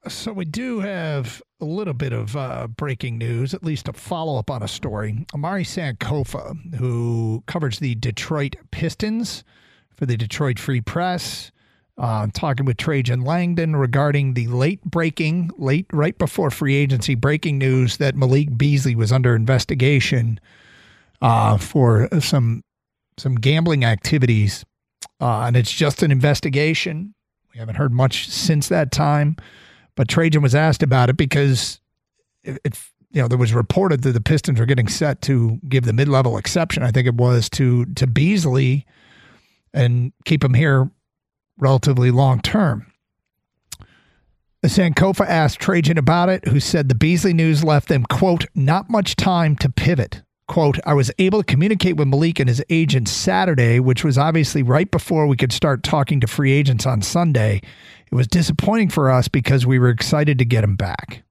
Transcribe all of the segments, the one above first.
So we do have a little bit of breaking news, at least a follow-up on a story. Amari Sankofa, who covers the Detroit Pistons for the Detroit Free Press, talking with Trajan Langdon regarding the right before free agency breaking news that Malik Beasley was under investigation for some gambling activities. And it's just an investigation. We haven't heard much since that time. But Trajan was asked about it because there was reported that the Pistons were getting set to give the mid-level exception, I think it was, to Beasley and keep him here relatively long term. Sankofa asked Trajan about it, who said the Beasley news left them, quote, not much time to pivot. Quote, I was able to communicate with Malik and his agent Saturday, which was obviously right before we could start talking to free agents on Sunday. It was disappointing for us because we were excited to get him back.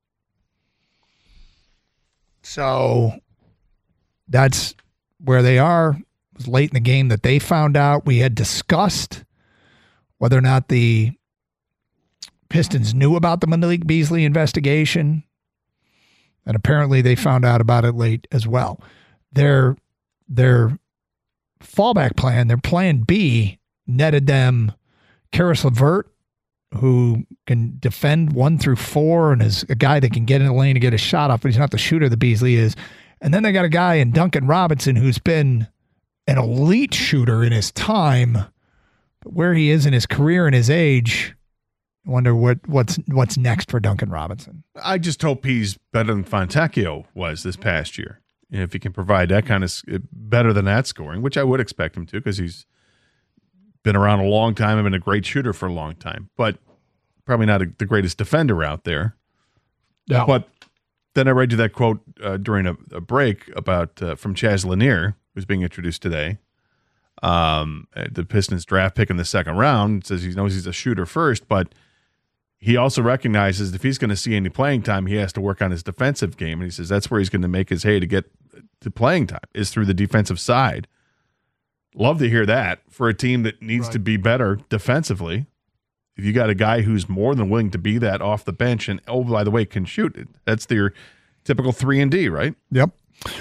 So that's where they are. It was late in the game that they found out. We had discussed whether or not the Pistons knew about the Malik Beasley investigation, and apparently they found out about it late as well. Their fallback plan, their plan B, netted them Karis LeVert, who can defend 1 through 4 and is a guy that can get in the lane to get a shot off, but he's not the shooter that Beasley is. And then they got a guy in Duncan Robinson who's been an elite shooter in his time, but where he is in his career and his age, I wonder what's next for Duncan Robinson. I just hope he's better than Fontecchio was this past year. If he can provide that kind of better than that scoring, which I would expect him to because he's been around a long time and been a great shooter for a long time, but probably not the greatest defender out there. No. But then I read you that quote during a break about from Chaz Lanier, who's being introduced today. The Pistons draft pick in the second round. Says he knows he's a shooter first, but he also recognizes if he's going to see any playing time, he has to work on his defensive game. And he says that's where he's going to make his hay to get to playing time is through the defensive side. Love to hear that for a team that needs to be better defensively. If you got a guy who's more than willing to be that off the bench and, oh, by the way, can shoot it, that's their typical 3-and-D, right? Yep.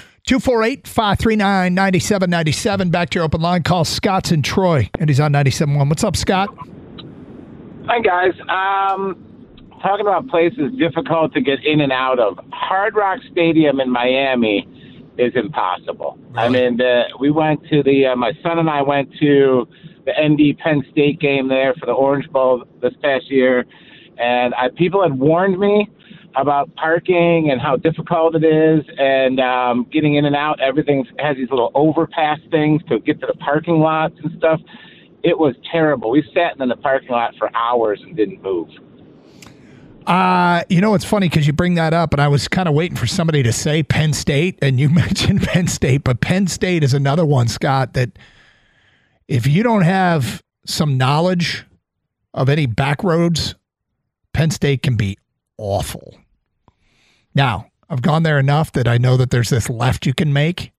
248-539-9797. Back to your open line. Call Scott's in Troy, and he's on 97.1. What's up, Scott? Hi, guys. Talking about places difficult to get in and out of. Hard Rock Stadium in Miami is impossible. Really? I mean, we went to my son and I went to the ND Penn State game there for the Orange Bowl this past year, and people had warned me about parking and how difficult it is and getting in and out. Everything has these little overpass things to get to the parking lots and stuff. It was terrible. We sat in the parking lot for hours and didn't move. It's funny because you bring that up, and I was kind of waiting for somebody to say Penn State, and you mentioned Penn State, but Penn State is another one, Scott, that if you don't have some knowledge of any back roads, Penn State can be awful. Now, I've gone there enough that I know that there's this left you can make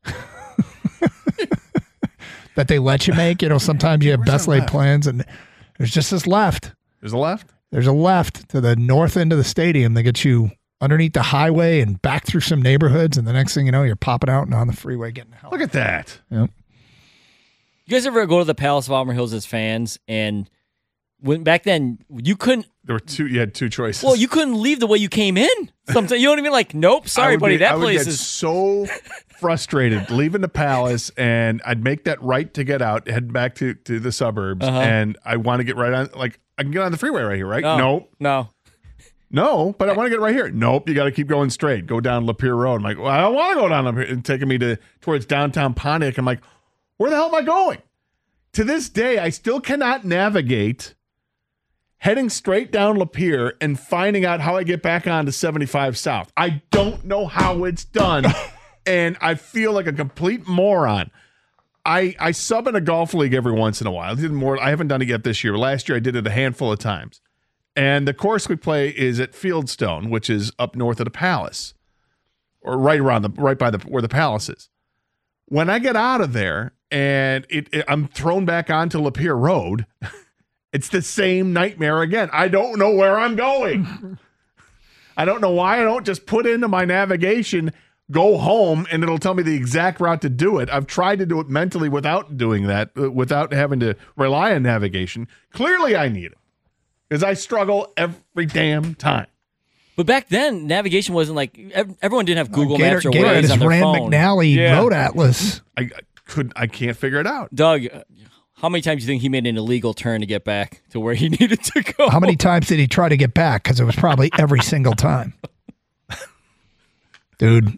that they let you make. Sometimes you have best laid plans, and there's just this left. There's a left? There's a left to the north end of the stadium that gets you underneath the highway and back through some neighborhoods, and the next thing you know, you're popping out and on the freeway getting the hell. Look at that. Yep. You guys ever go to the Palace of Auburn Hills as fans? And when back then, you couldn't. You had two choices. Well, you couldn't leave the way you came in. Sometimes you know what I mean? Like, nope, sorry, buddy, that place is so frustrated leaving the Palace, and I'd make that right to get out, head back to the suburbs, and I want to get right on. Like, I can get on the freeway right here, right? No, No, but I want to get right here. Nope, you got to keep going straight. Go down Lapeer Road. I'm like, well, I don't want to go down Lapeer. And taking me towards downtown Pontiac. I'm like, where the hell am I going? To this day, I still cannot navigate heading straight down Lapeer and finding out how I get back onto 75 South. I don't know how it's done, and I feel like a complete moron. I sub in a golf league every once in a while. I haven't done it yet this year. Last year, I did it a handful of times. And the course we play is at Fieldstone, which is up north of the Palace, or right by where the Palace is. When I get out of there and I'm thrown back onto Lapeer Road, it's the same nightmare again. I don't know where I'm going. I don't know why I don't just put into my navigation, go home, and it'll tell me the exact route to do it. I've tried to do it mentally without doing that, without having to rely on navigation. Clearly, I need it because I struggle every damn time. But back then, navigation wasn't like everyone didn't have Google Gator, Maps or Gator Waze had on their Rand phone. McNally Road Atlas. I can't figure it out. Doug, how many times do you think he made an illegal turn to get back to where he needed to go? How many times did he try to get back? Because it was probably every single time. Dude,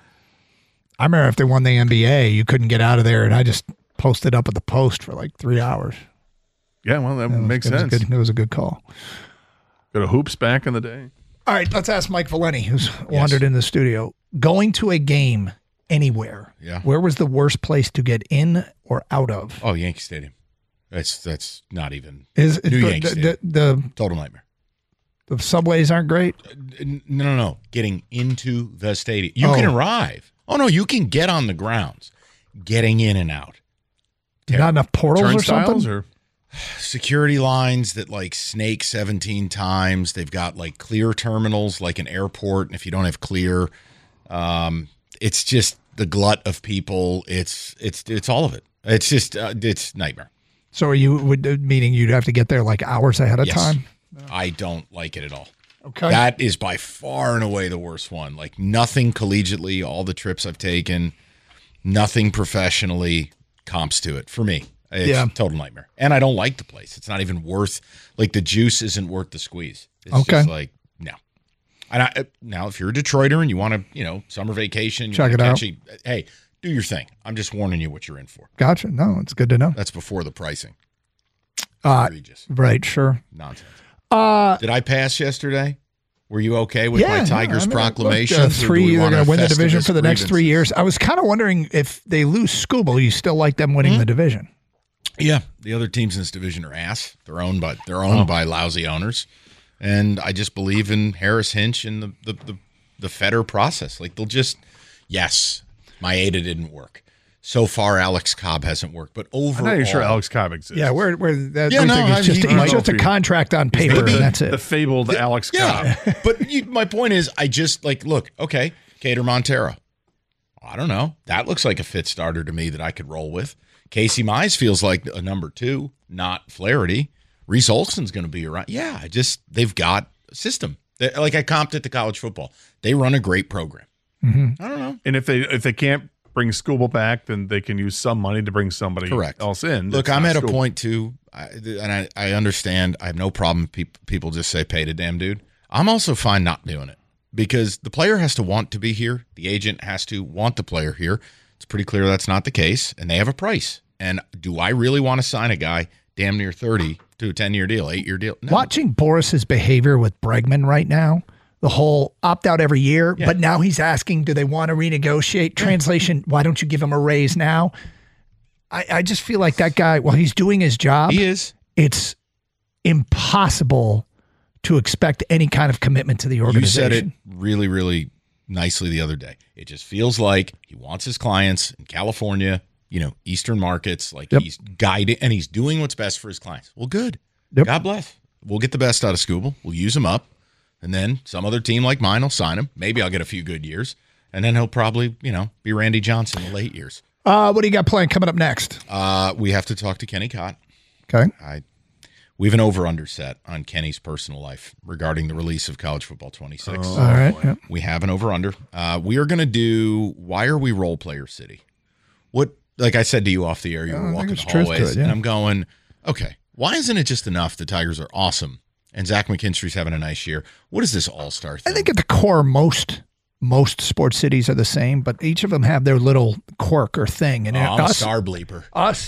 I remember if they won the NBA, you couldn't get out of there, and I just posted up at the post for like 3 hours. Yeah, well, that makes sense. It was a good call. Go to hoops back in the day. All right, let's ask Mike Valeni, who's wandered in the studio. Going to a game anywhere, where was the worst place to get in or out of? Oh, Yankee Stadium. That's not even Is New Yankee Stadium. The Total nightmare. The subways aren't great? No. Getting into the stadium. You can arrive. Oh, no, you can get on the grounds. Getting in and out. Not enough portals or something? Or? Security lines that like snake 17 times. They've got like clear terminals like an airport. And if you don't have clear, it's just the glut of people. It's all of it. It's just it's nightmare. So are you meaning you'd have to get there like hours ahead of time? I don't like it at all. Okay. That is by far and away the worst one. Like nothing collegiately, all the trips I've taken, nothing professionally comps to it for me. It's total nightmare. And I don't like the place. It's not even worth, like the juice isn't worth the squeeze. It's just like, no. And now if you're a Detroiter and you want to, summer vacation, check it out. Hey, do your thing. I'm just warning you what you're in for. Gotcha. No, it's good to know. That's before the pricing. Egregious. Right, sure. Nonsense. Did I pass yesterday? Were you okay with my Tigers proclamation? Look, they're going to win the division for the next 3 years. I was kind of wondering if they lose Scooble, you still like them winning the division. Yeah, the other teams in this division are ass. They're owned by lousy owners, and I just believe in Harris Hinch and the Feder process. Like they'll just Maeda didn't work. So far, Alex Cobb hasn't worked, but overall, I'm not even sure Alex Cobb exists. Yeah, he's just a contract on paper, and that's it. The fabled Alex Cobb. But my point is, I just look, okay, Cater Montero. I don't know. That looks like a fit starter to me that I could roll with. Casey Mize feels like a number 2, not Flaherty. Reese Olson's going to be around. Yeah, they've got a system. Like I comped it to college football. They run a great program. Mm-hmm. I don't know. And if they can't bring Scooble back, then they can use some money to bring somebody else in. Look, I'm at a point too, and I understand. I have no problem. People just say pay the damn dude. I'm also fine not doing it because the player has to want to be here. The agent has to want the player here. It's pretty clear that's not the case, and they have a price. And do I really want to sign a guy damn near 30 to a 10-year deal, 8-year deal? No. Watching Boris's behavior with Bregman right now, the whole opt out every year, but now he's asking, do they want to renegotiate? Translation, why don't you give him a raise now? I just feel like that guy, while he's doing his job, it's impossible to expect any kind of commitment to the organization. You said it really, really nicely the other day. It just feels like he wants his clients in California, Eastern markets, he's guiding and he's doing what's best for his clients. Well, good. God bless. We'll get the best out of Scooble. We'll use him up. And then some other team like mine will sign him. Maybe I'll get a few good years. And then he'll probably, be Randy Johnson in the late years. What do you got planned coming up next? We have to talk to Kenny Cott. Okay. We have an over-under set on Kenny's personal life regarding the release of College Football 26. All right. Yep. We have an over-under. We are going to do, why are we role player city? What, like I said to you off the air, you were walking the hallways, and I'm going, okay, why isn't it just enough the Tigers are awesome and Zach McKinstry's having a nice year? What is this all-star thing? I think at the core, most sports cities are the same, but each of them have their little quirk or thing. And I'm a star bleeper.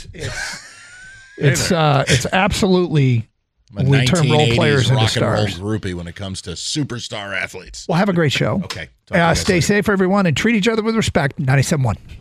It's absolutely we turn role players into stars. Rock and roll groupie when it comes to superstar athletes. Well, have a great show. Okay. Stay safe, everyone, and treat each other with respect. 97.1.